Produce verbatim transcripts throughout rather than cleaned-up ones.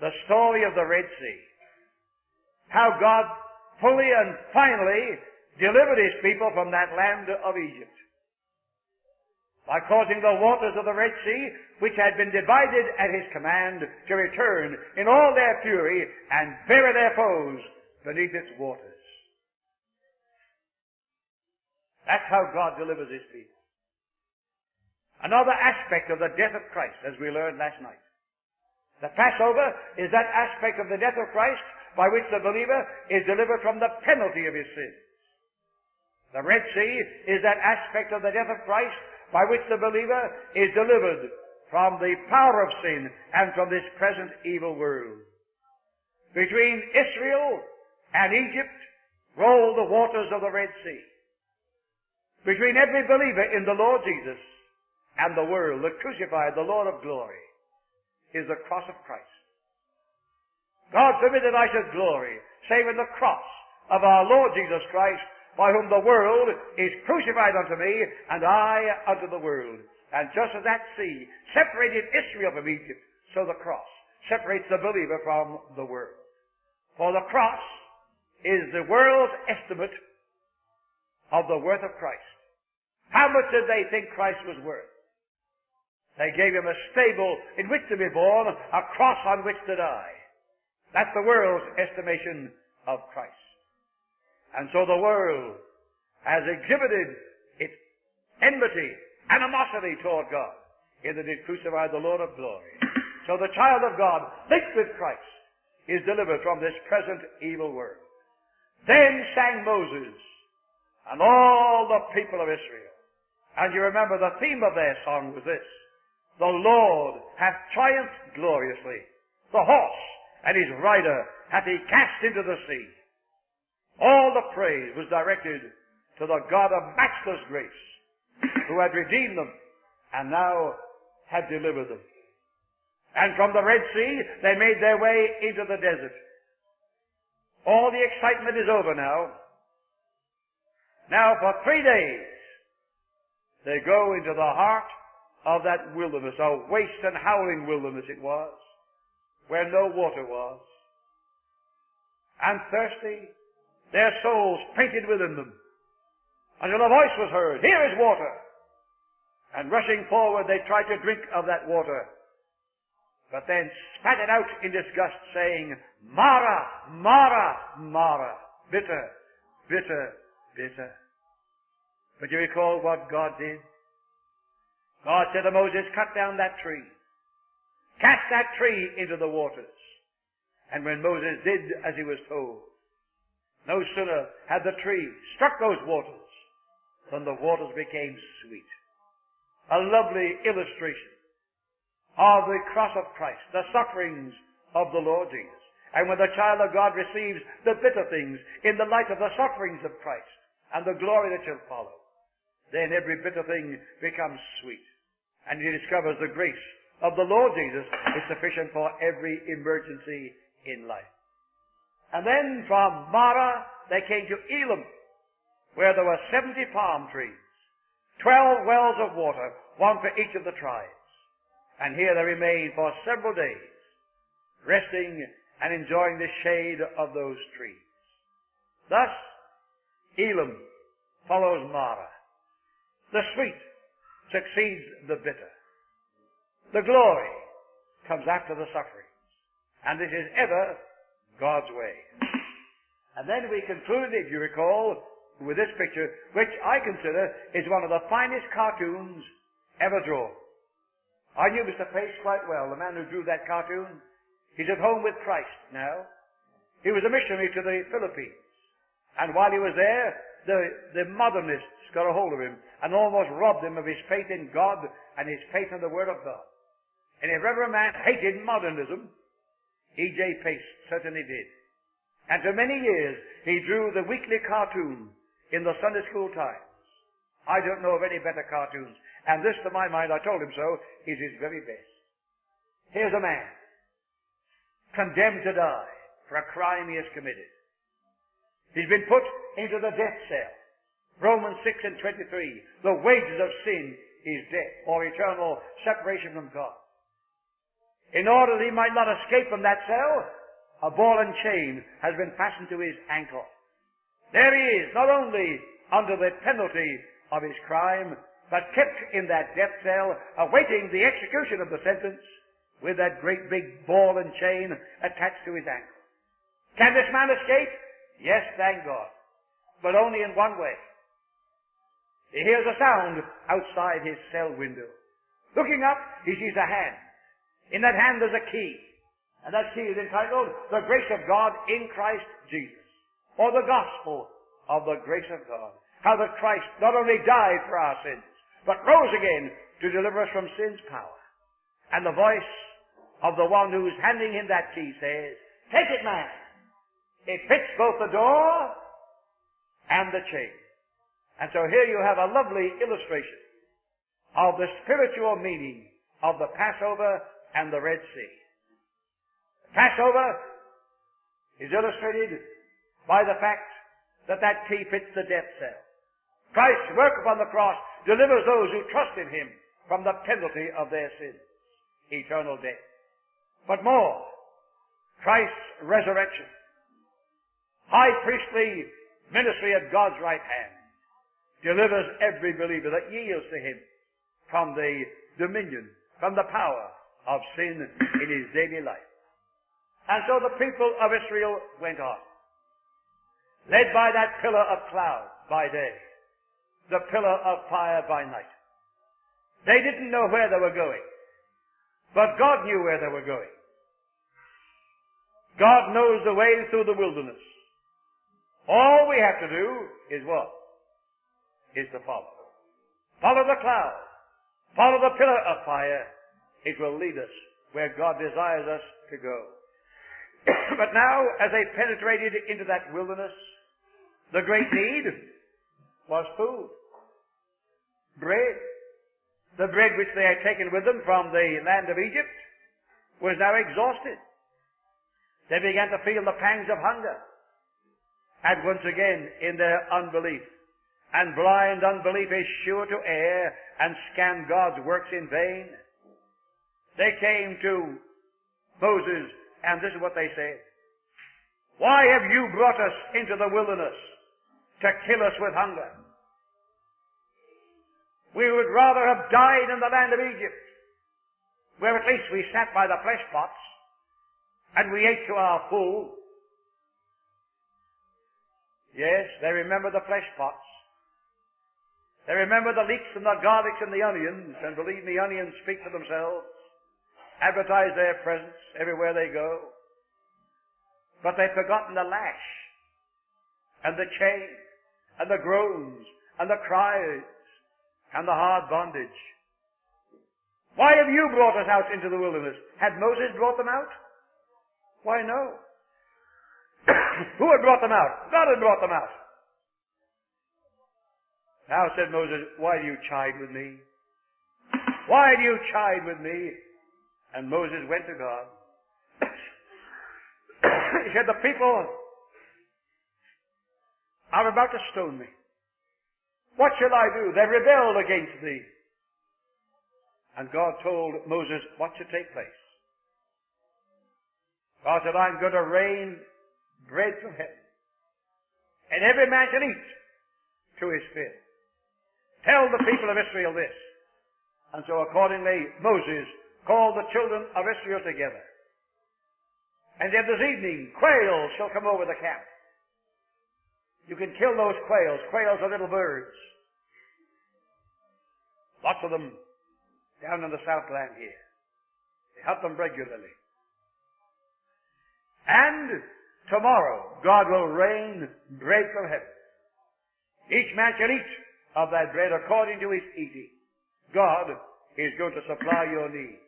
the story of the Red Sea. How God fully and finally delivered His people from that land of Egypt by causing the waters of the Red Sea, which had been divided at His command, to return in all their fury and bury their foes beneath its waters. That's how God delivers His people. Another aspect of the death of Christ, as we learned last night. The Passover is that aspect of the death of Christ by which the believer is delivered from the penalty of his sins. The Red Sea is that aspect of the death of Christ by which the believer is delivered from the power of sin and from this present evil world. Between Israel and Egypt roll the waters of the Red Sea. Between every believer in the Lord Jesus and the world, the crucified, the Lord of glory, is the cross of Christ. God forbid that I should glory, save in the cross of our Lord Jesus Christ, by whom the world is crucified unto me, and I unto the world. And just as that sea separated Israel from Egypt, so the cross separates the believer from the world. For the cross is the world's estimate of the worth of Christ. How much did they think Christ was worth? They gave Him a stable in which to be born, a cross on which to die. That's the world's estimation of Christ. And so the world has exhibited its enmity, animosity toward God, in that it crucified the Lord of glory. So the child of God, linked with Christ, is delivered from this present evil world. Then sang Moses and all the people of Israel. And you remember the theme of their song was this: the Lord hath triumphed gloriously. The horse and his rider hath He cast into the sea. All the praise was directed to the God of matchless grace, who had redeemed them and now had delivered them. And from the Red Sea, they made their way into the desert. All the excitement is over now. Now for three days, they go into the heart of that wilderness, a waste and howling wilderness it was, where no water was. And thirsty, their souls fainted within them, until a voice was heard, "Here is water!" And rushing forward, they tried to drink of that water, but then spat it out in disgust, saying, "Mara, Mara, Mara," bitter, bitter, bitter. But you recall what God did? God said to Moses, "Cut down that tree. Cast that tree into the waters." And when Moses did as he was told, no sooner had the tree struck those waters than the waters became sweet. A lovely illustration of the cross of Christ, the sufferings of the Lord Jesus. And when the child of God receives the bitter things in the light of the sufferings of Christ and the glory that shall follow, then every bitter thing becomes sweet. And he discovers the grace of the Lord Jesus is sufficient for every emergency in life. And then from Mara they came to Elim, where there were seventy palm trees, twelve wells of water, one for each of the tribes. And here they remained for several days, resting and enjoying the shade of those trees. Thus, Elim follows Mara. The sweet succeeds the bitter. The glory comes after the suffering. And this is ever God's way. And then we conclude, if you recall, with this picture, which I consider is one of the finest cartoons ever drawn. I knew Mister Pace quite well, the man who drew that cartoon. He's at home with Christ now. He was a missionary to the Philippines. And while he was there, the, the modernists got a hold of him and almost robbed him of his faith in God and his faith in the Word of God. And if ever a man hated modernism, E J Pace certainly did. And for many years, he drew the weekly cartoon in the Sunday School Times. I don't know of any better cartoons. And this, to my mind, I told him so, is his very best. Here's a man condemned to die for a crime he has committed. He's been put into the death cell. Romans six and twenty-three. The wages of sin is death, or eternal separation from God. in order that he might not escape from that cell, a ball and chain has been fastened to his ankle. There he is, not only under the penalty of his crime, but kept in that death cell, awaiting the execution of the sentence, with that great big ball and chain attached to his ankle. Can this man escape? Yes, thank God. But only in one way. He hears a sound outside his cell window. Looking up, he sees a hand. In that hand there's a key. And that key is entitled, The Grace of God in Christ Jesus. Or the Gospel of the Grace of God. How that Christ not only died for our sins, but rose again to deliver us from sin's power. And the voice of the one who's handing him that key says, take it, man. It fits both the door and the chain. And so here you have a lovely illustration of the spiritual meaning of the Passover and the Red Sea. The Passover is illustrated by the fact that that key fits the death cell. Christ's work upon the cross delivers those who trust in him from the penalty of their sins, eternal death. But more, Christ's resurrection, high priestly ministry at God's right hand, delivers every believer that yields to him from the dominion, from the power of sin in his daily life. And so the people of Israel went on, led by that pillar of cloud by day, the pillar of fire by night. They didn't know where they were going, but God knew where they were going. God knows the way through the wilderness. All we have to do is what? Is to follow. Follow the cloud. Follow the pillar of fire. It will lead us where God desires us to go. But now, as they penetrated into that wilderness, the great need was food. Bread. The bread which they had taken with them from the land of Egypt was now exhausted. They began to feel the pangs of hunger. And once again, in their unbelief, and blind unbelief is sure to err and scan God's works in vain, they came to Moses, and this is what they said. Why have you brought us into the wilderness to kill us with hunger? We would rather have died in the land of Egypt, where at least we sat by the flesh pots, and we ate to our full. Yes, they remember the flesh pots. They remember the leeks and the garlics and the onions, and believe me, onions speak for themselves, advertise their presence everywhere they go. But they've forgotten the lash, and the chain, and the groans, and the cries, and the hard bondage. Why have you brought us out into the wilderness? Had Moses brought them out? Why, no. Who had brought them out? God had brought them out. Now, said Moses, why do you chide with me? Why do you chide with me? And Moses went to God. He said, the people are about to stone me. What shall I do? They've rebelled against thee. And God told Moses what should take place. God said, I'm going to rain bread from heaven, and every man shall eat to his fill. Tell the people of Israel this. And so accordingly, Moses called the children of Israel together. And said, this evening, quails shall come over the camp. You can kill those quails. Quails are little birds. Lots of them down in the Southland here. They hunt them regularly. And tomorrow, God will rain bread from heaven. Each man shall eat of that bread according to his eating. God is going to supply your needs.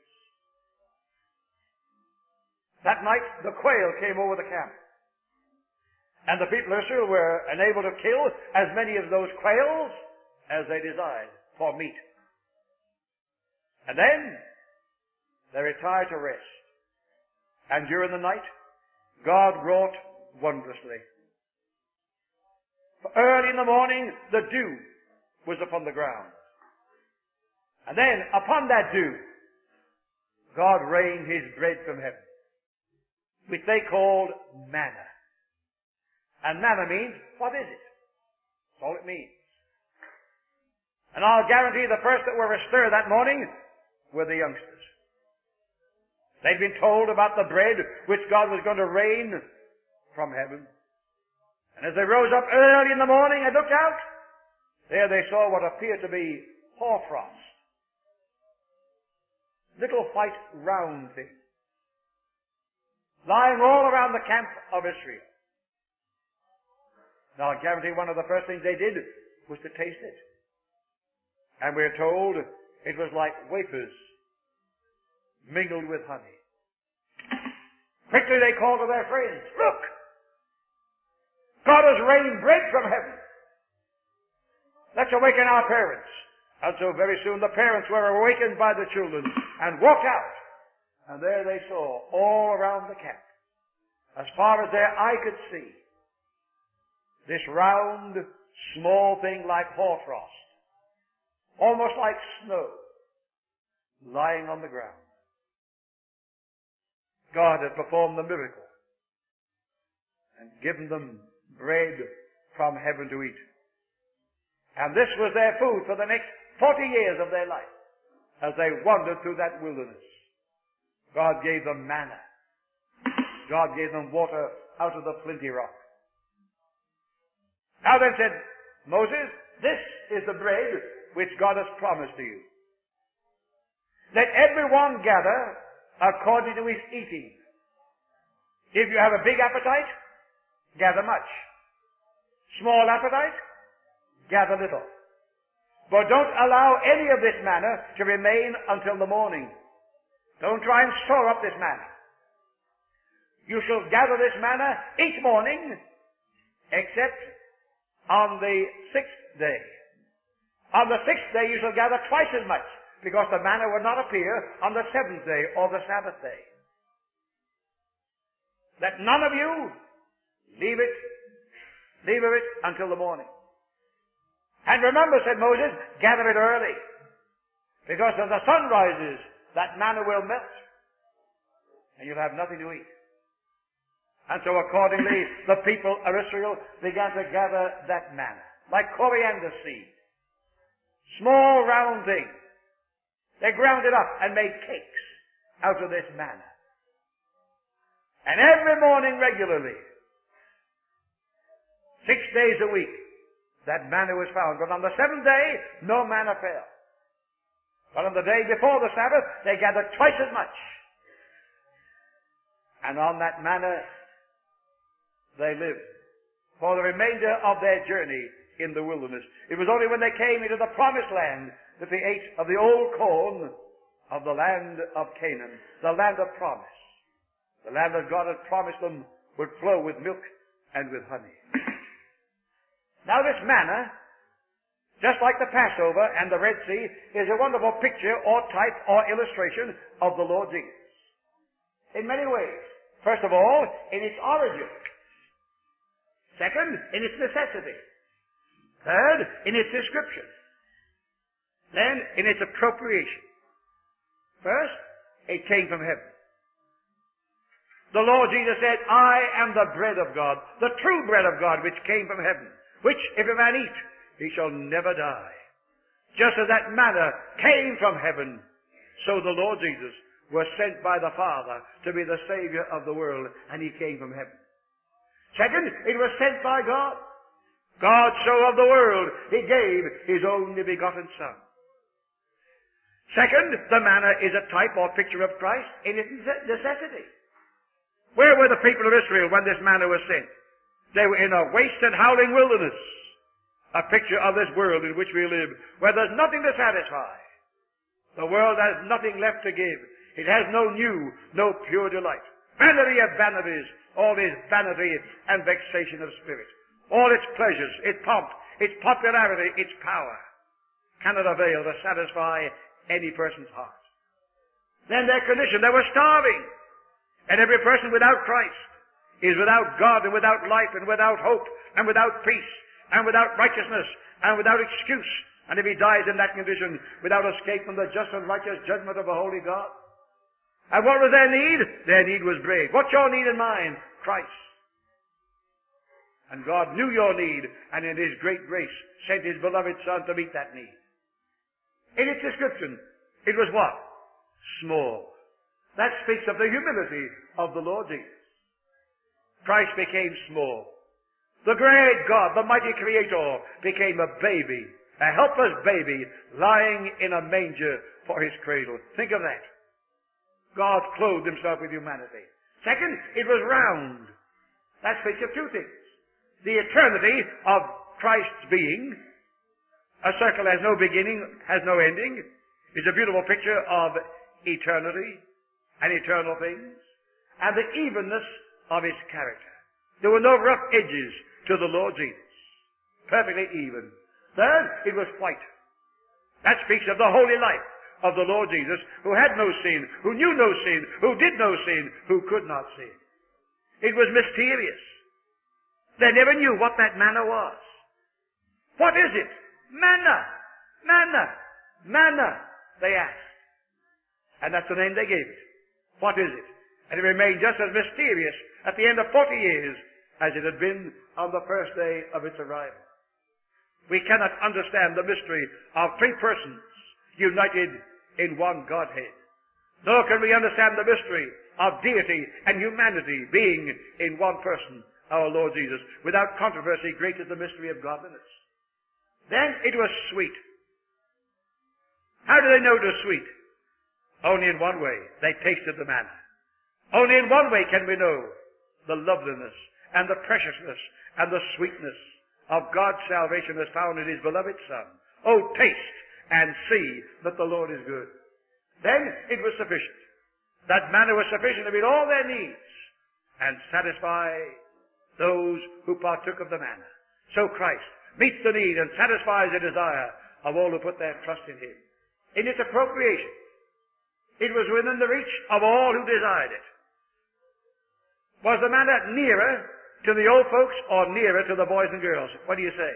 That night, the quail came over the camp. And the people of Israel were enabled to kill as many of those quails as they desired for meat. And then they retired to rest. And during the night, God wrought wondrously. For early in the morning, the dew was upon the ground. And then, upon that dew, God rained His bread from heaven, which they called manna. And manna means, what is it? That's all it means. And I'll guarantee the first that were astir that morning were the youngsters. They'd been told about the bread which God was going to rain from heaven. And as they rose up early in the morning and looked out, there they saw what appeared to be hoarfrost. Little white round things lying all around the camp of Israel. Now I guarantee one of the first things they did was to taste it. And we're told it was like wafers mingled with honey. Quickly they called to their friends, look! God has rained bread from heaven. Let's awaken our parents. And so very soon the parents were awakened by the children and walked out. And there they saw all around the camp, as far as their eye could see, this round, small thing like hoarfrost, almost like snow, lying on the ground. God had performed the miracle and given them bread from heaven to eat. And this was their food for the next forty years of their life as they wandered through that wilderness. God gave them manna. God gave them water out of the flinty rock. Now then said Moses, this is the bread which God has promised to you. Let everyone gather according to his eating. If you have a big appetite, gather much. Small appetite, gather little. But don't allow any of this manna to remain until the morning. Don't try and store up this manna. You shall gather this manna each morning, except on the sixth day. On the sixth day you shall gather twice as much, because the manna will not appear on the seventh day or the Sabbath day. Let none of you leave it, leave of it until the morning. And remember, said Moses, gather it early, because as the sun rises, that manna will melt, and you'll have nothing to eat. And so accordingly, the people of Israel began to gather that manna, like coriander seed. Small round things. They ground it up and made cakes out of this manna. And every morning regularly, six days a week, that manna was found. But on the seventh day, no manna fell. But on the day before the Sabbath, they gathered twice as much. And on that manna, they lived for the remainder of their journey in the wilderness. It was only when they came into the promised land that they ate of the old corn of the land of Canaan, the land of promise. The land that God had promised them would flow with milk and with honey. Now this manna, just like the Passover and the Red Sea, is a wonderful picture or type or illustration of the Lord Jesus. In many ways. First of all, in its origin. Second, in its necessity. Third, in its description. Then, in its appropriation. First, it came from heaven. The Lord Jesus said, I am the bread of God, the true bread of God, which came from heaven, which if a man eat, he shall never die. Just as that manna came from heaven, so the Lord Jesus was sent by the Father to be the Savior of the world, and he came from heaven. Second, it was sent by God. God so loved the world, he gave his only begotten Son. Second, the manna is a type or picture of Christ in its necessity. Where were the people of Israel when this manna was sent? They were in a waste and howling wilderness. A picture of this world in which we live, where there's nothing to satisfy. The world has nothing left to give. It has no new, no pure delight. Vanity of vanities, all is vanity and vexation of spirit. All its pleasures, its pomp, its popularity, its power cannot avail to satisfy any person's heart. Then their condition, they were starving. And every person without Christ is without God and without life and without hope and without peace and without righteousness and without excuse. And if he dies in that condition without escape from the just and righteous judgment of a holy God, And what was their need? Their need was bread. What's your need and mine? Christ. And God knew your need, and in His great grace sent His beloved Son to meet that need. In its description, it was what? Small. That speaks of the humility of the Lord Jesus. Christ became small. The great God, the mighty Creator, became a baby, a helpless baby, lying in a manger for His cradle. Think of that. God clothed Himself with humanity. Second, it was round. That speaks of two things. The eternity of Christ's being. A circle has no beginning, has no ending. It's a beautiful picture of eternity and eternal things. And the evenness of His character. There were no rough edges to the Lord Jesus. Perfectly even. Third, it was white. That speaks of the holy life of the Lord Jesus, who had no sin, who knew no sin, who did no sin, who could not sin. It was mysterious. They never knew what that manna was. What is it? Manna! Manna! Manna! They asked. And that's the name they gave it. What is it? And it remained just as mysterious at the end of forty years as it had been on the first day of its arrival. We cannot understand the mystery of three persons united in one Godhead. Nor can we understand the mystery of deity and humanity being in one person, our Lord Jesus. Without controversy, great is the mystery of godliness. Then it was sweet. How do they know it was sweet? Only in one way. They tasted the manna. Only in one way can we know the loveliness and the preciousness and the sweetness of God's salvation as found in His beloved Son. Oh, taste and see that the Lord is good. Then it was sufficient. That manna was sufficient to meet all their needs and satisfy those who partook of the manna. So Christ meets the need and satisfies the desire of all who put their trust in Him. In its appropriation, it was within the reach of all who desired it. Was the manna nearer to the old folks or nearer to the boys and girls? What do you say?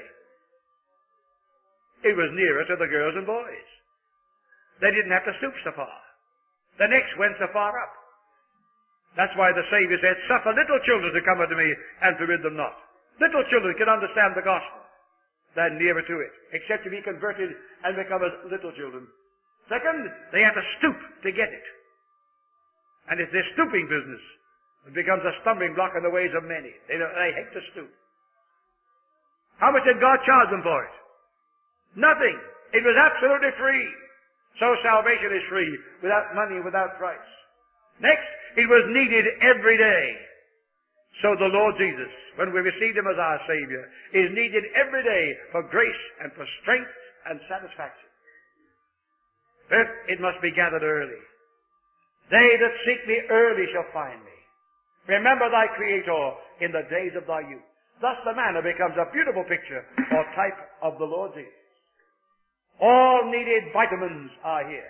It was nearer to the girls and boys. They didn't have to stoop so far. The necks went so far up. That's why the Savior said, "Suffer little children to come unto me, and forbid them not." Little children can understand the gospel. They're nearer to it, except to be converted and become as little children. Second, they have to stoop to get it. And it's this stooping business that becomes a stumbling block in the ways of many. They, they hate to stoop. How much did God charge them for it? Nothing. It was absolutely free. So salvation is free, without money, without price. Next, it was needed every day. So the Lord Jesus, when we received Him as our Savior, is needed every day for grace and for strength and satisfaction. Fifth, it must be gathered early. They that seek me early shall find me. Remember thy Creator in the days of thy youth. Thus the manna becomes a beautiful picture or type of the Lord Jesus. All needed vitamins are here.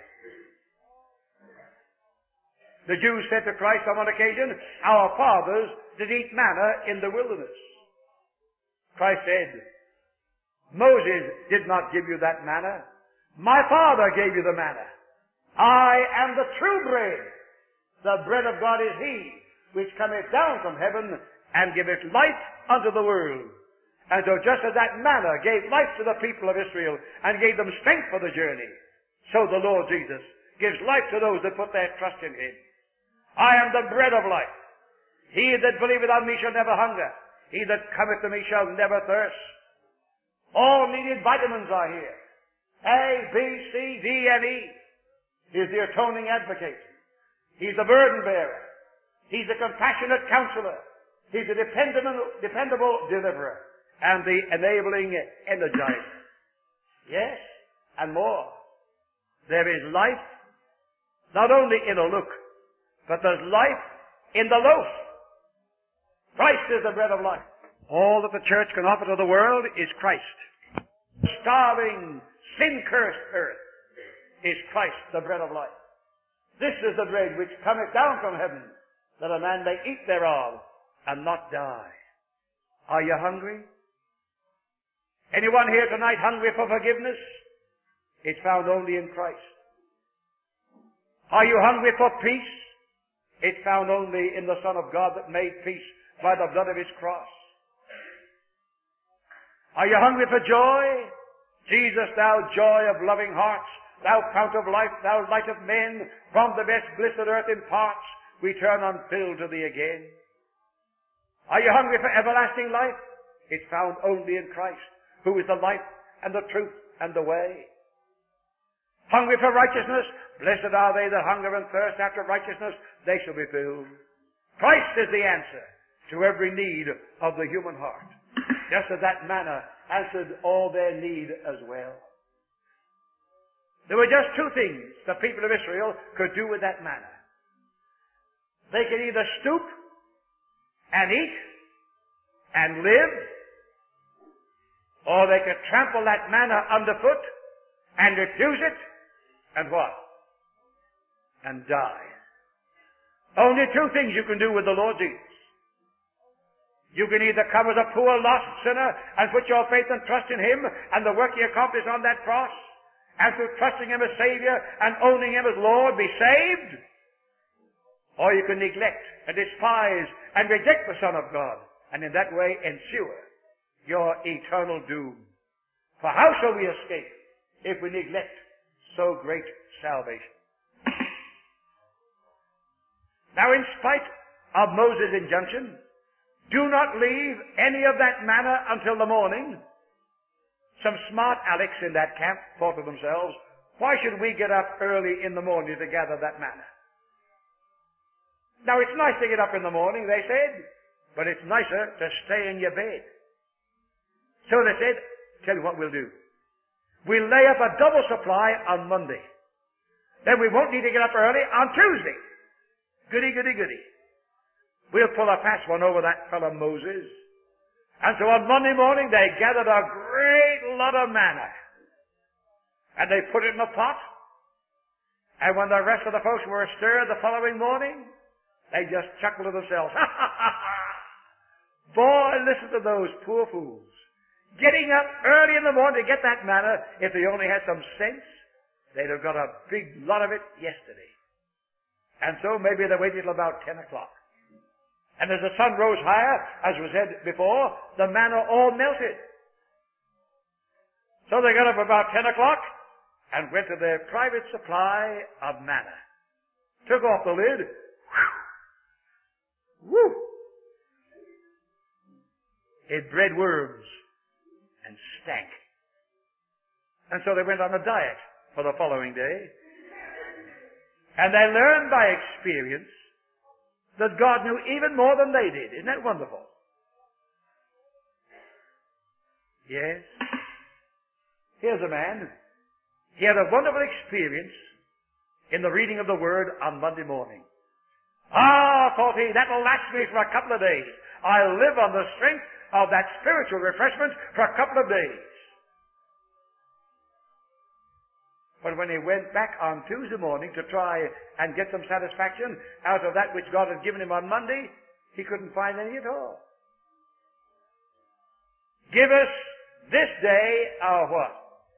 The Jews said to Christ on one occasion, "Our fathers did eat manna in the wilderness." Christ said, "Moses did not give you that manna. My Father gave you the manna. I am the true bread. The bread of God is He which cometh down from heaven and giveth life unto the world." And so just as that manna gave life to the people of Israel and gave them strength for the journey, so the Lord Jesus gives life to those that put their trust in Him. I am the bread of life. He that believeth on me shall never hunger. He that cometh to me shall never thirst. All needed vitamins are here. A, B, C, D, and E. He's the atoning advocate. He's the burden bearer. He's the compassionate counselor. He's the dependable, dependable deliverer. And the enabling energizer. Yes, and more. There is life, not only in a look, but there's life in the loaf. Christ is the bread of life. All that the church can offer to the world is Christ. Starving, sin-cursed earth is Christ, the bread of life. This is the bread which cometh down from heaven, that a man may eat thereof and not die. Are you hungry? Anyone here tonight hungry for forgiveness? It's found only in Christ. Are you hungry for peace? It's found only in the Son of God that made peace by the blood of His cross. Are you hungry for joy? Jesus, thou joy of loving hearts, thou fount of life, thou light of men, from the best bliss that earth imparts, we turn unfilled to Thee again. Are you hungry for everlasting life? It's found only in Christ, who is the life and the truth and the way. Hungry for righteousness? Blessed are they that hunger and thirst after righteousness, they shall be filled. Christ is the answer to every need of the human heart, just as that manna answered all their need as well. There were just two things the people of Israel could do with that manna. They could either stoop and eat and live, or they could trample that manna underfoot and refuse it, and what? And die. Only two things you can do with the Lord Jesus. You can either come as a poor lost sinner and put your faith and trust in Him and the work He accomplished on that cross, and through trusting Him as Savior and owning Him as Lord be saved, or you can neglect and despise and reject the Son of God, and in that way ensure your eternal doom. For how shall we escape if we neglect so great salvation? Now, in spite of Moses' injunction, do not leave any of that manna until the morning, some smart Alecs in that camp thought to themselves, why should we get up early in the morning to gather that manna? Now, it's nice to get up in the morning, they said, but it's nicer to stay in your bed. So they said, tell you what we'll do. We'll lay up a double supply on Monday. Then we won't need to get up early on Tuesday. Goody, goody, goody. We'll pull a fast one over that fellow Moses. And so on Monday morning they gathered a great lot of manna. And they put it in a pot. And when the rest of the folks were astir the following morning, they just chuckled to themselves. Ha ha ha ha! Boy, listen to those poor fools. Getting up early in the morning to get that manna, if they only had some sense, they'd have got a big lot of it yesterday. And so maybe they waited till about ten o'clock. And as the sun rose higher, as was said before, the manna all melted. So they got up about ten o'clock and went to their private supply of manna. Took off the lid. Whew! Woo! It bred worms and stank. And so they went on a diet for the following day. And they learned by experience that God knew even more than they did. Isn't that wonderful? Yes. Here's a man. He had a wonderful experience in the reading of the Word on Monday morning. Ah, thought he, that'll last me for a couple of days. I'll live on the strength of that spiritual refreshment for a couple of days. But when he went back on Tuesday morning to try and get some satisfaction out of that which God had given him on Monday, he couldn't find any at all. Give us this day our what?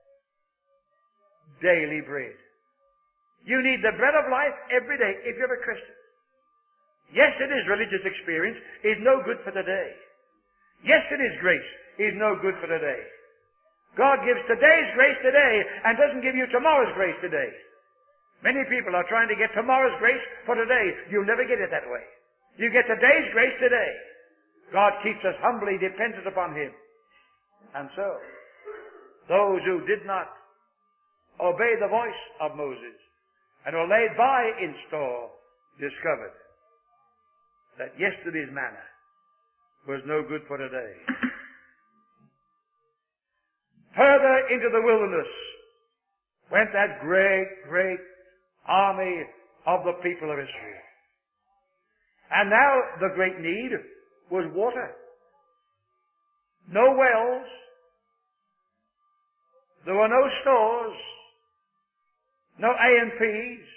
Daily bread. You need the bread of life every day if you're a Christian. Yes, it is religious experience is no good for today. Yes, it is grace is no good for today. God gives today's grace today and doesn't give you tomorrow's grace today. Many people are trying to get tomorrow's grace for today. You'll never get it that way. You get today's grace today. God keeps us humbly dependent upon Him. And so, those who did not obey the voice of Moses and were laid by in store discovered that yesterday's manna was no good for today. Further into the wilderness went that great, great army of the people of Israel. And now the great need was water. No wells. There were no stores. No A and P's.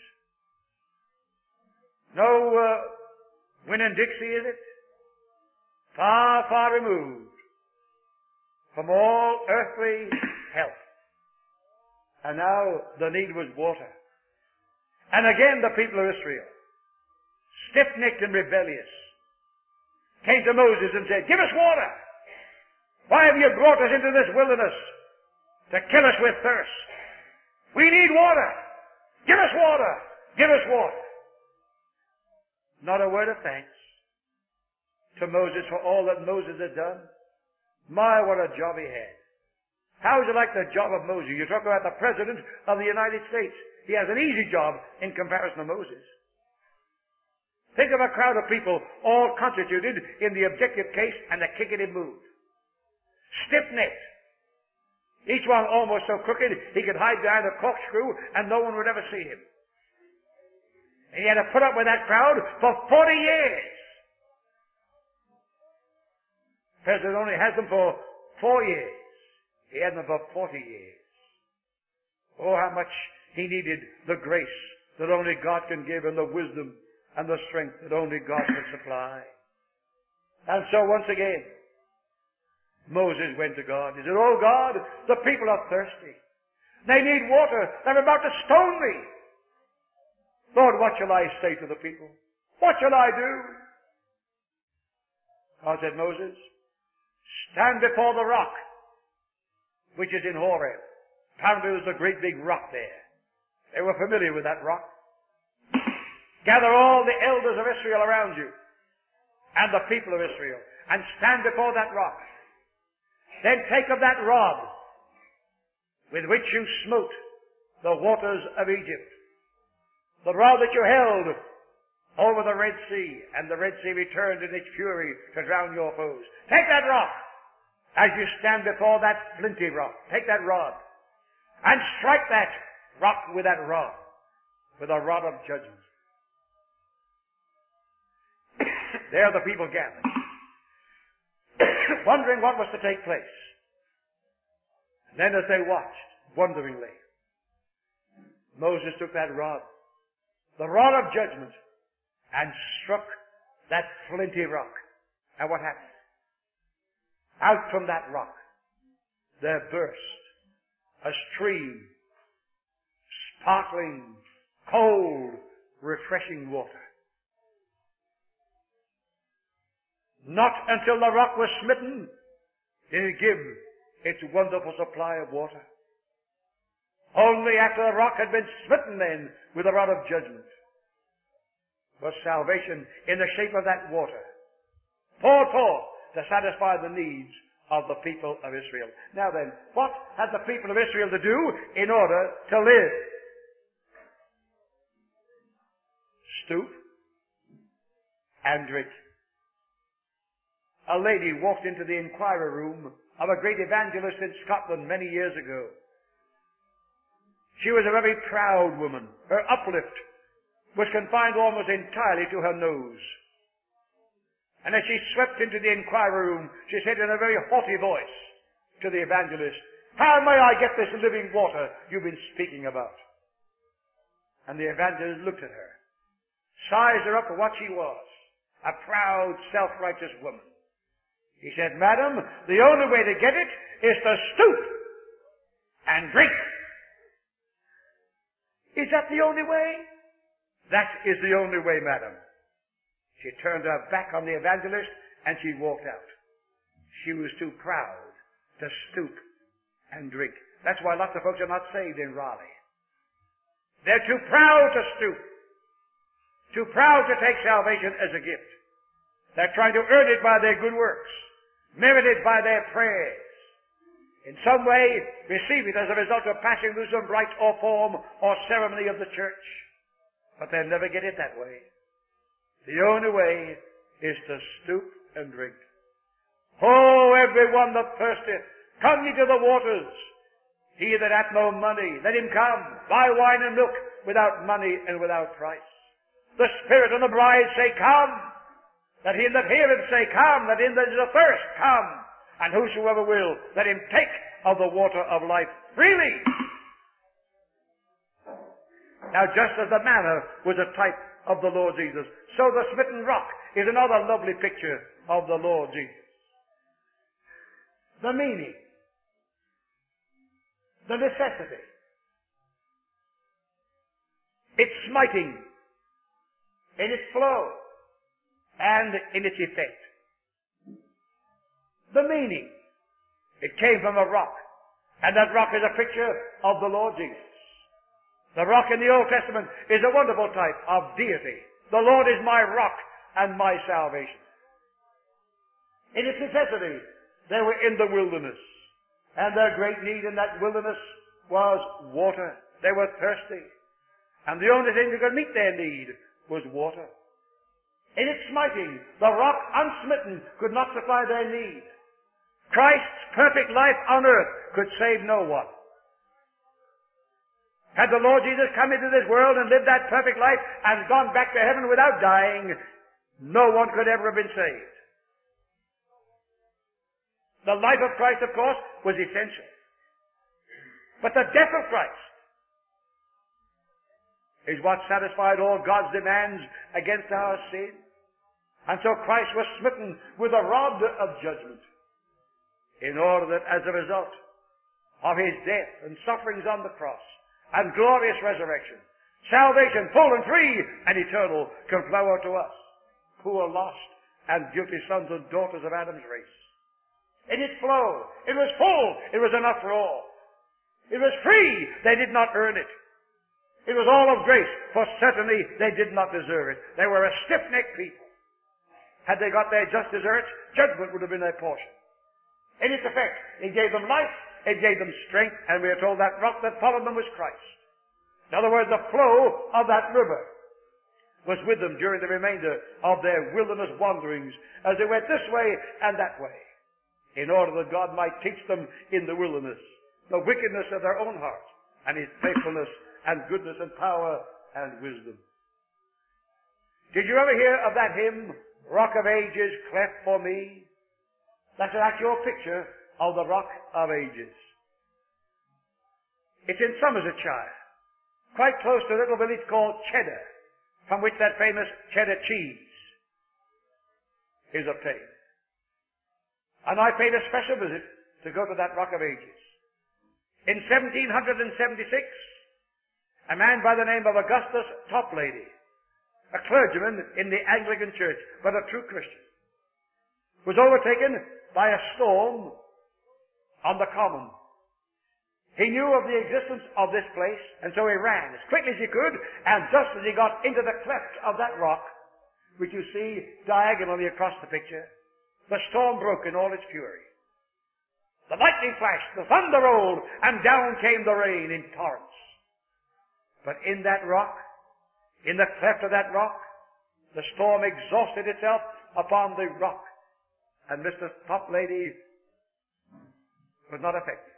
No uh, Winn-Dixie, is it? Far, far removed from all earthly help. And now the need was water. And again the people of Israel stiff-necked and rebellious, came to Moses and said, "Give us water. Why have you brought us into this wilderness to kill us with thirst? We need water. Give us water. Give us water." Not a word of thanks to Moses for all that Moses had done. My, what a job he had. How would you like the job of Moses? You talk about the President of the United States. He has an easy job in comparison to Moses. Think of a crowd of people all constituted in the objective case and the kickety mood. Stiff-necked. Each one almost so crooked he could hide behind a corkscrew and no one would ever see him. And he had to put up with that crowd for forty years. The President only has them for four years. He had them for forty years. Oh, how much he needed the grace that only God can give and the wisdom and the strength that only God can supply. And so once again, Moses went to God. He said, "Oh God, the people are thirsty. They need water. They're about to stone me. Lord, what shall I say to the people? What shall I do?" God said, "Moses, stand before the rock, which is in Horeb." Apparently there was a great big rock there. They were familiar with that rock. "Gather all the elders of Israel around you and the people of Israel and stand before that rock. Then take of that rod with which you smote the waters of Egypt, the rod that you held over the Red Sea, and the Red Sea returned in its fury to drown your foes. Take that rock as you stand before that flinty rock. Take that rod and strike that rock with that rod, with a rod of judgment." There the people gathered, wondering what was to take place. And then as they watched, wonderingly, Moses took that rod, the rod of judgment, and struck that flinty rock. And what happened? Out from that rock there burst a stream, sparkling, cold, refreshing water. Not until the rock was smitten did it give its wonderful supply of water. Only after the rock had been smitten then with a rod of judgment was salvation in the shape of that water poured forth to satisfy the needs of the people of Israel. Now then, what had the people of Israel to do in order to live? Stoop and drink. A lady walked into the inquiry room of a great evangelist in Scotland many years ago. She was a very proud woman. Her uplift was confined almost entirely to her nose. And as she swept into the inquiry room, she said in a very haughty voice to the evangelist, "How may I get this living water you've been speaking about?" And the evangelist looked at her, sized her up for what she was, a proud, self-righteous woman. He said, "Madam, the only way to get it is to stoop and drink." "Is that the only way?" "That is the only way, madam." She turned her back on the evangelist and she walked out. She was too proud to stoop and drink. That's why lots of folks are not saved in Raleigh. They're too proud to stoop, too proud to take salvation as a gift. They're trying to earn it by their good works, merited by their prayers. In some way, receive it as a result of passing through some rite or form or ceremony of the church. But they'll never get it that way. The only way is to stoop and drink. "Oh, everyone that thirsteth, come ye to the waters. He that hath no money, let him come, buy wine and milk without money and without price. The Spirit and the bride say, Come. Let him that heareth say, Come. Let him that is athirst, come. And whosoever will, let him take of the water of life freely." Now, just as the manna was a type of the Lord Jesus, so the smitten rock is another lovely picture of the Lord Jesus. The meaning, the necessity, its smiting, in its flow, and in its effect. The meaning, it came from a rock, and that rock is a picture of the Lord Jesus. The rock in the Old Testament is a wonderful type of deity. The Lord is my rock and my salvation. In its necessity, they were in the wilderness, and their great need in that wilderness was water. They were thirsty, and the only thing that could meet their need was water. In its smiting, the rock unsmitten could not supply their need. Christ's perfect life on earth could save no one. Had the Lord Jesus come into this world and lived that perfect life and gone back to heaven without dying, no one could ever have been saved. The life of Christ, of course, was essential. But the death of Christ is what satisfied all God's demands against our sin. And so Christ was smitten with a rod of judgment, in order that as a result of His death and sufferings on the cross and glorious resurrection, salvation full and free and eternal can flow out to us, poor lost and guilty sons and daughters of Adam's race. In its flow, it was full, it was enough for all. It was free, they did not earn it. It was all of grace, for certainly they did not deserve it. They were a stiff-necked people. Had they got their just deserts, judgment would have been their portion. In its effect, it gave them life, it gave them strength, and we are told that rock that followed them was Christ. In other words, the flow of that river was with them during the remainder of their wilderness wanderings as they went this way and that way, in order that God might teach them in the wilderness the wickedness of their own heart and His faithfulness and goodness and power and wisdom. Did you ever hear of that hymn, Rock of Ages, cleft for me? That's an actual picture of the Rock of Ages. It's in Somersetshire, quite close to a little village called Cheddar, from which that famous cheddar cheese is obtained. And I paid a special visit to go to that Rock of Ages. In seventeen seventy-six, a man by the name of Augustus Toplady, a clergyman in the Anglican Church, but a true Christian, was overtaken by a storm on the common. He knew of the existence of this place, and so he ran as quickly as he could, and just as he got into the cleft of that rock, which you see diagonally across the picture, the storm broke in all its fury. The lightning flashed, the thunder rolled, and down came the rain in torrents. But in that rock, in the cleft of that rock, the storm exhausted itself upon the rock, and Mister Toplady was not affected.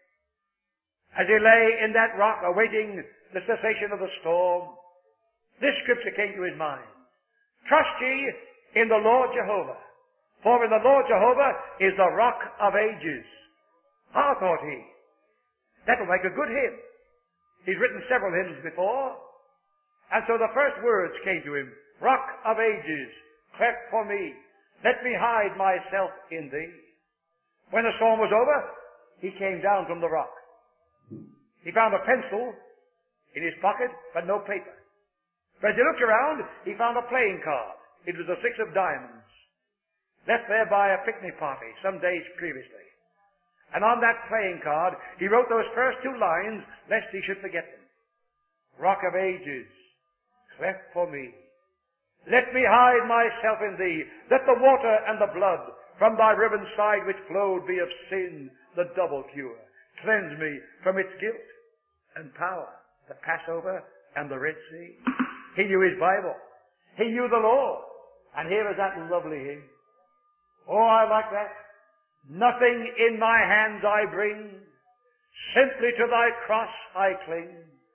As he lay in that rock awaiting the cessation of the storm, this scripture came to his mind. Trust ye in the Lord Jehovah, for in the Lord Jehovah is the rock of ages. Ah, thought he, that will make a good hymn. He's written several hymns before, and so the first words came to him, Rock of ages, cleft for me, let me hide myself in thee. When the storm was over, he came down from the rock. He found a pencil in his pocket, but no paper. But as he looked around, he found a playing card. It was a six of diamonds, left there by a picnic party some days previously. And on that playing card, he wrote those first two lines, lest he should forget them. Rock of ages, cleft for me. Let me hide myself in thee. Let the water and the blood from thy riven side which flowed be of sin, the double cure. Cleanse me from its guilt and power, the Passover and the Red Sea. He knew his Bible. He knew the Lord. And here is that lovely hymn. Oh, I like that. Nothing in my hands I bring, simply to thy cross I cling.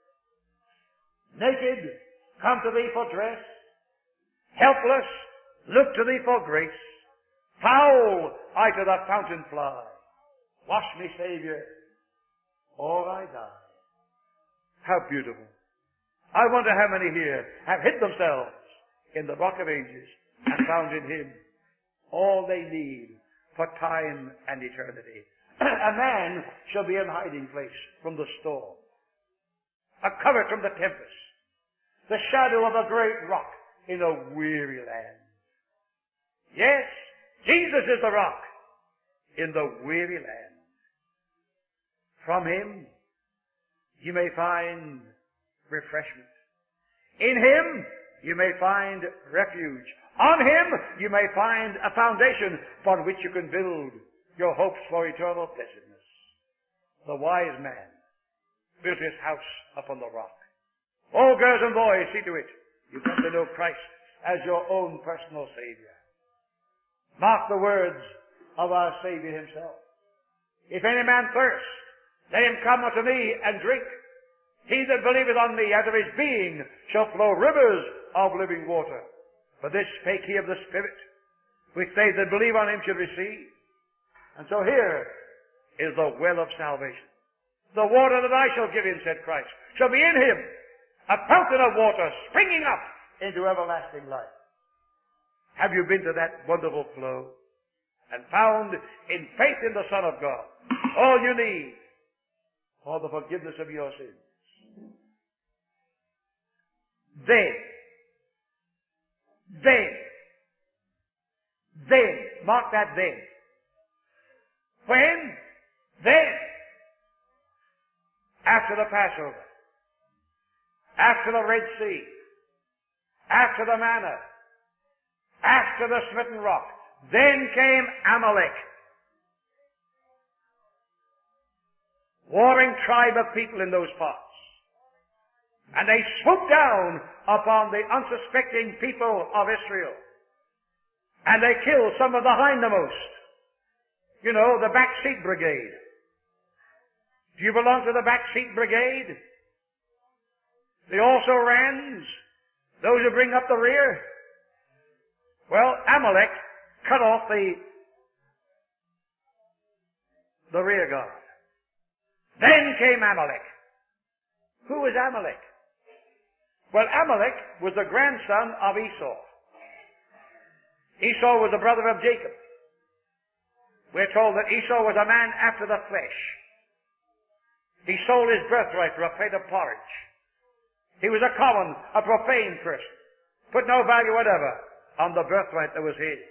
Naked, come to thee for dress. Helpless, look to thee for grace. Foul, I to the fountain fly. Wash me, Savior, or I die. How beautiful. I wonder how many here have hid themselves in the Rock of Ages and found in Him all they need for time and eternity. A man shall be in hiding place from the storm, a covert from the tempest, the shadow of a great rock in a weary land. Yes, Jesus is the rock in the weary land. From Him you may find refreshment. In Him you may find refuge. On Him you may find a foundation upon which you can build your hopes for eternal blessedness. The wise man built his house upon the rock. Oh, girls and boys, see to it. You come to know Christ as your own personal Savior. Mark the words of our Savior Himself. If any man thirst, let him come unto me and drink. He that believeth on me, out of his being shall flow rivers of living water. For this spake He of the Spirit, which they that believe on Him should receive. And so here is the well of salvation. The water that I shall give him, said Christ, shall be in him, a fountain of water springing up into everlasting life. Have you been to that wonderful flow and found in faith in the Son of God all you need for the forgiveness of your sins? Then, then, then, mark that then. When? Then. After the Passover. After the Red Sea. After the manna. After the smitten rock. Then came Amalek. Warring tribe of people in those parts. And they swooped down upon the unsuspecting people of Israel. And they killed some of the hindmost. You know, the backseat brigade. Do you belong to the backseat brigade? The also-rans? Those who bring up the rear? Well, Amalek cut off the, the rear guard. Then came Amalek. Who was Amalek? Well, Amalek was the grandson of Esau. Esau was the brother of Jacob. We're told that Esau was a man after the flesh. He sold his birthright for a plate of porridge. He was a common, a profane person. Put no value whatever on the birthright that was his.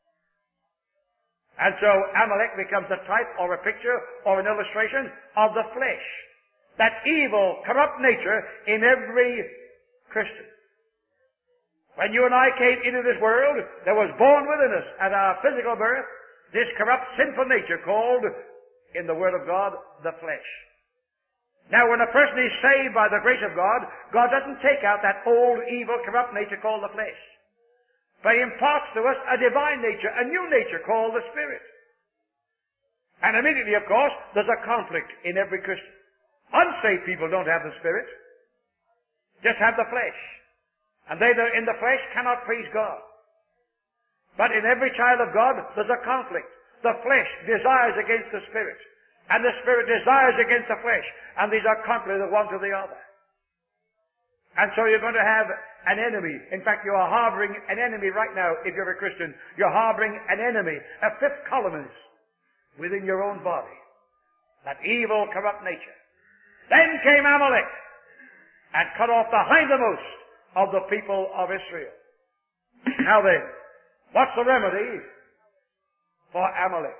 And so Amalek becomes a type or a picture or an illustration of the flesh. That evil, corrupt nature in every Christian. When you and I came into this world, there was born within us at our physical birth this corrupt, sinful nature called, in the Word of God, the flesh. Now, when a person is saved by the grace of God, God doesn't take out that old, evil, corrupt nature called the flesh. But He imparts to us a divine nature, a new nature called the Spirit. And immediately, of course, there's a conflict in every Christian. Unsaved people don't have the Spirit. Just have the flesh. And they that are in the flesh cannot please God. But in every child of God, there's a conflict. The flesh desires against the Spirit. And the Spirit desires against the flesh. And these are contrary one to the other. And so you're going to have an enemy. In fact, you are harboring an enemy right now, if you're a Christian. You're harboring an enemy, a fifth columnist, within your own body. That evil, corrupt nature. Then came Amalek and cut off the hindermost of the people of Israel. Now then, what's the remedy for Amalek?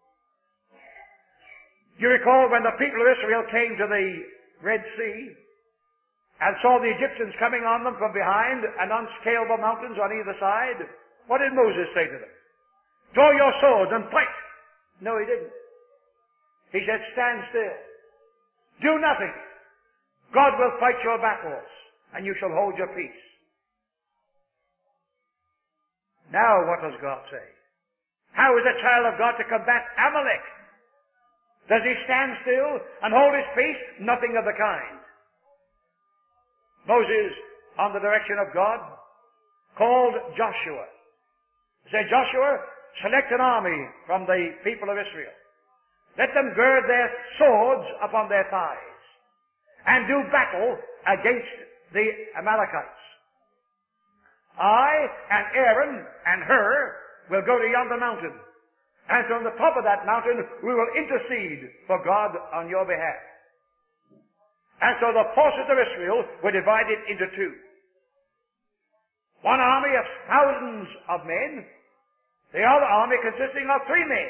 You recall when the people of Israel came to the Red Sea and saw the Egyptians coming on them from behind and unscalable mountains on either side, what did Moses say to them? Draw your swords and fight. No, he didn't. He said, stand still. Do nothing. God will fight your battles, and you shall hold your peace. Now what does God say? How is a child of God to combat Amalek? Does he stand still and hold his peace? Nothing of the kind. Moses, on the direction of God, called Joshua. He said, Joshua, select an army from the people of Israel. Let them gird their swords upon their thighs and do battle against the Amalekites. I and Aaron and Hur will go to yonder mountain. And from the top of that mountain, we will intercede for God on your behalf. And so the forces of Israel were divided into two. One army of thousands of men, the other army consisting of three men.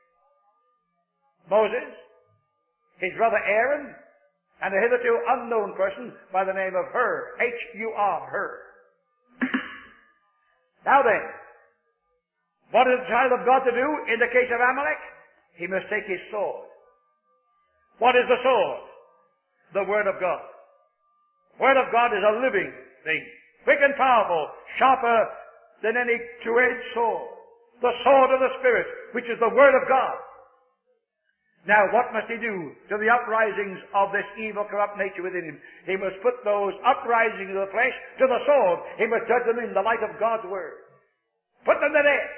Moses, his brother Aaron, and a hitherto unknown person by the name of Hur, H U R, Hur. Now then, what is the child of God to do in the case of Amalek? He must take his sword. What is the sword? The Word of God. The Word of God is a living thing, quick and powerful, sharper than any two-edged sword. The sword of the Spirit, which is the Word of God. Now, what must he do to the uprisings of this evil, corrupt nature within him? He must put those uprisings of the flesh to the sword. He must judge them in the light of God's Word. Put them to death.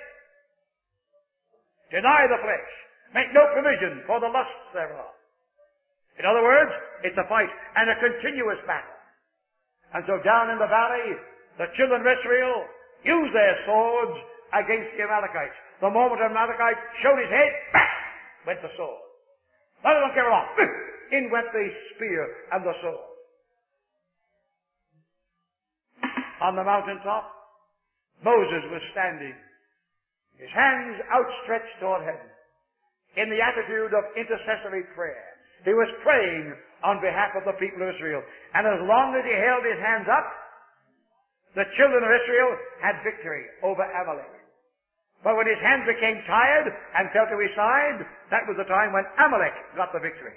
Deny the flesh. Make no provision for the lusts thereof. In other words, it's a fight and a continuous battle. And so down in the valley, the children of Israel used their swords against the Amalekites. The moment an Amalekite showed his head, back went the sword. None of them came along. In went the spear and the sword. On the mountaintop, Moses was standing, his hands outstretched toward heaven, in the attitude of intercessory prayer. He was praying on behalf of the people of Israel. And as long as he held his hands up, the children of Israel had victory over Amalek. But when his hands became tired and fell to his side, that was the time when Amalek got the victory.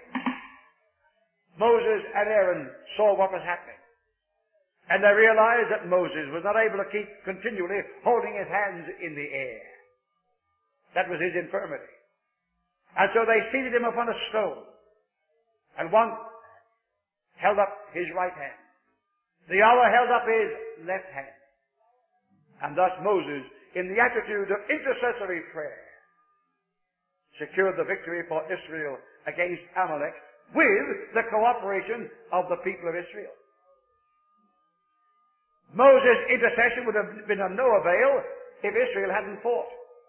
Moses and Aaron saw what was happening. And they realized that Moses was not able to keep continually holding his hands in the air. That was his infirmity. And so they seated him upon a stone. And one held up his right hand. The other held up his left hand. And thus Moses, in the attitude of intercessory prayer, secured the victory for Israel against Amalek with the cooperation of the people of Israel. Moses' intercession would have been of no avail if Israel hadn't fought.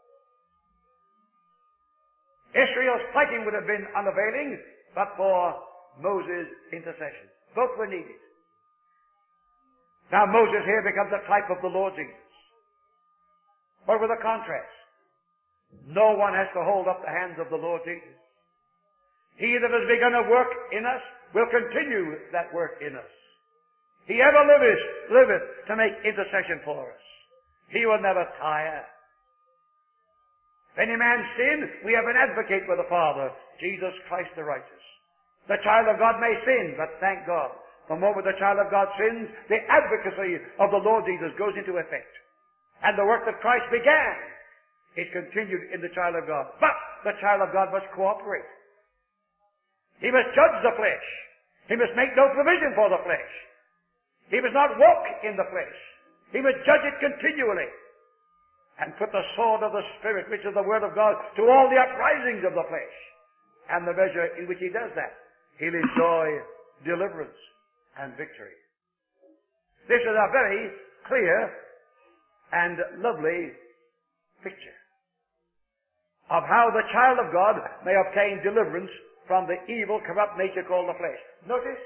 Israel's fighting would have been unavailing but for Moses' intercession. Both were needed. Now Moses here becomes a type of the Lord Jesus. But with a contrast. No one has to hold up the hands of the Lord Jesus. He that has begun a work in us will continue that work in us. He ever liveth, liveth to make intercession for us. He will never tire. If any man sin, we have an advocate with the Father, Jesus Christ the righteous. The child of God may sin, but thank God, the moment the child of God sins, the advocacy of the Lord Jesus goes into effect. And the work that Christ began, it continued in the child of God. But the child of God must cooperate. He must judge the flesh. He must make no provision for the flesh. He must not walk in the flesh. He must judge it continually. And put the sword of the Spirit, which is the Word of God, to all the uprisings of the flesh. And the measure in which he does that, he'll enjoy deliverance and victory. This is a very clear and lovely picture of how the child of God may obtain deliverance from the evil, corrupt nature called the flesh. Notice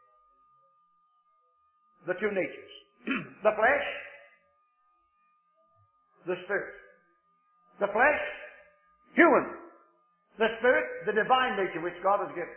the two natures. The flesh, the spirit. The flesh, human. The spirit, the divine nature which God has given.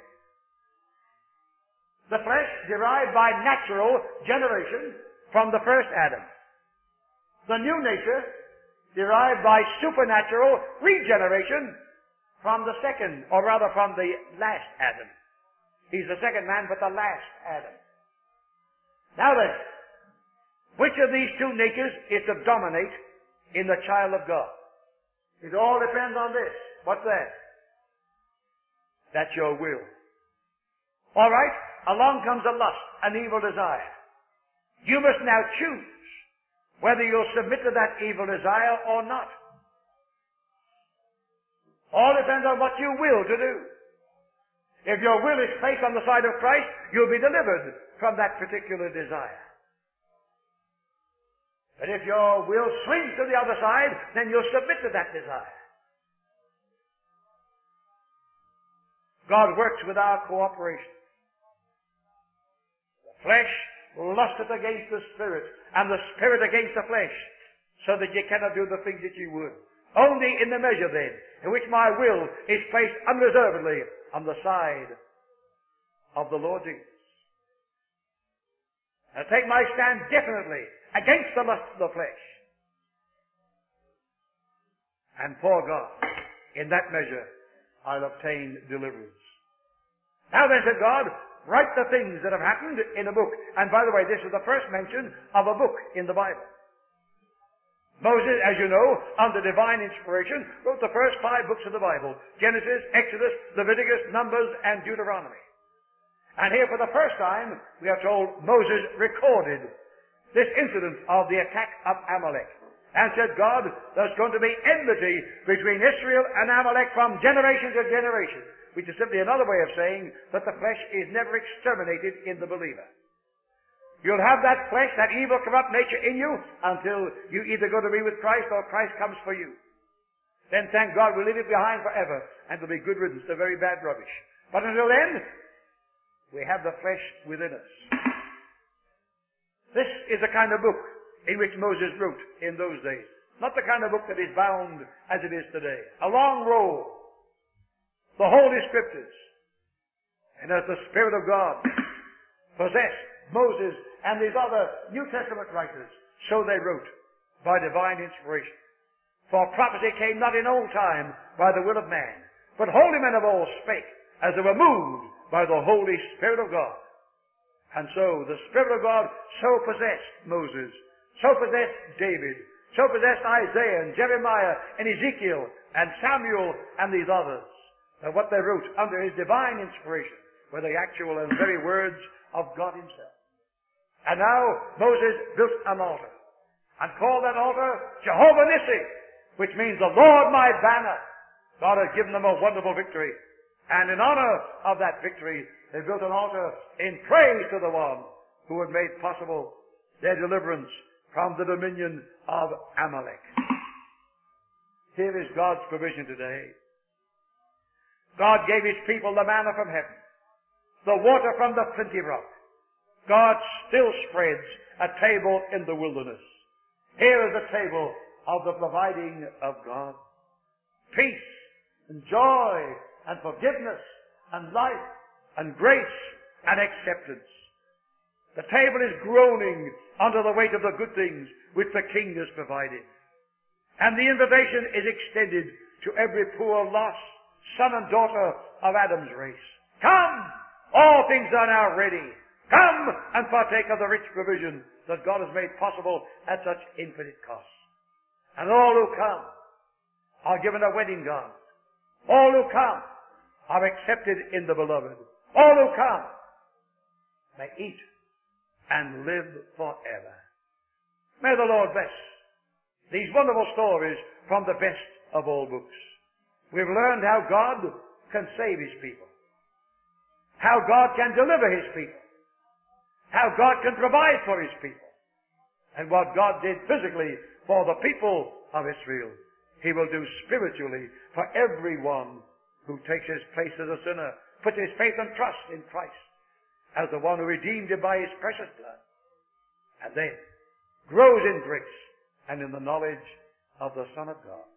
The flesh derived by natural generation from the first Adam. The new nature derived by supernatural regeneration from the second, or rather from the last Adam. He's the second man, but the last Adam. Now then, which of these two natures is to dominate in the child of God? It all depends on this. What's that? That's your will. All right? Along comes a lust, an evil desire. You must now choose whether you'll submit to that evil desire or not. All depends on what you will to do. If your will is placed on the side of Christ, you'll be delivered from that particular desire. But if your will swings to the other side, then you'll submit to that desire. God works with our cooperation. The flesh lusteth against the Spirit, and the Spirit against the flesh, so that ye cannot do the things that ye would. Only in the measure then, in which my will is placed unreservedly on the side of the Lord Jesus. I take my stand definitely against the lust of the flesh. And for God, in that measure, I'll obtain deliverance. Now then, said God, write the things that have happened in a book. And by the way, this is the first mention of a book in the Bible. Moses, as you know, under divine inspiration, wrote the first five books of the Bible: Genesis, Exodus, Leviticus, Numbers, and Deuteronomy. And here for the first time, we are told Moses recorded this incident of the attack of Amalek. And said God, there's going to be enmity between Israel and Amalek from generation to generation, which is simply another way of saying that the flesh is never exterminated in the believer. You'll have that flesh, that evil, corrupt nature in you until you either go to be with Christ or Christ comes for you. Then, thank God, we'll leave it behind forever, and it'll be good riddance to very bad rubbish. But until then, we have the flesh within us. This is the kind of book in which Moses wrote in those days. Not the kind of book that is bound as it is today. A long roll. The Holy Scriptures. And as the Spirit of God possessed Moses and these other New Testament writers, so they wrote by divine inspiration. For prophecy came not in old time by the will of man, but holy men of old spake as they were moved by the Holy Spirit of God. And so the Spirit of God so possessed Moses, so possessed David, so possessed Isaiah and Jeremiah and Ezekiel and Samuel and these others, that what they wrote under his divine inspiration were the actual and very words of God himself. And now Moses built an altar and called that altar Jehovah Nissi, which means the Lord my banner. God has given them a wonderful victory. And in honor of that victory, they built an altar in praise to the one who had made possible their deliverance from the dominion of Amalek. Here is God's provision today. God gave his people the manna from heaven, the water from the flinty rock. God still spreads a table in the wilderness. Here is the table of the providing of God. Peace and joy and forgiveness and life and grace and acceptance. The table is groaning under the weight of the good things which the King has provided. And the invitation is extended to every poor lost son and daughter of Adam's race. Come! All things are now ready. Come and partake of the rich provision that God has made possible at such infinite cost. And all who come are given a wedding garment. All who come are accepted in the beloved. All who come may eat and live forever. May the Lord bless these wonderful stories from the best of all books. We've learned how God can save his people, how God can deliver his people, how God can provide for his people, and what God did physically for the people of Israel, he will do spiritually for everyone who takes his place as a sinner, puts his faith and trust in Christ as the one who redeemed him by his precious blood, and then grows in grace and in the knowledge of the Son of God.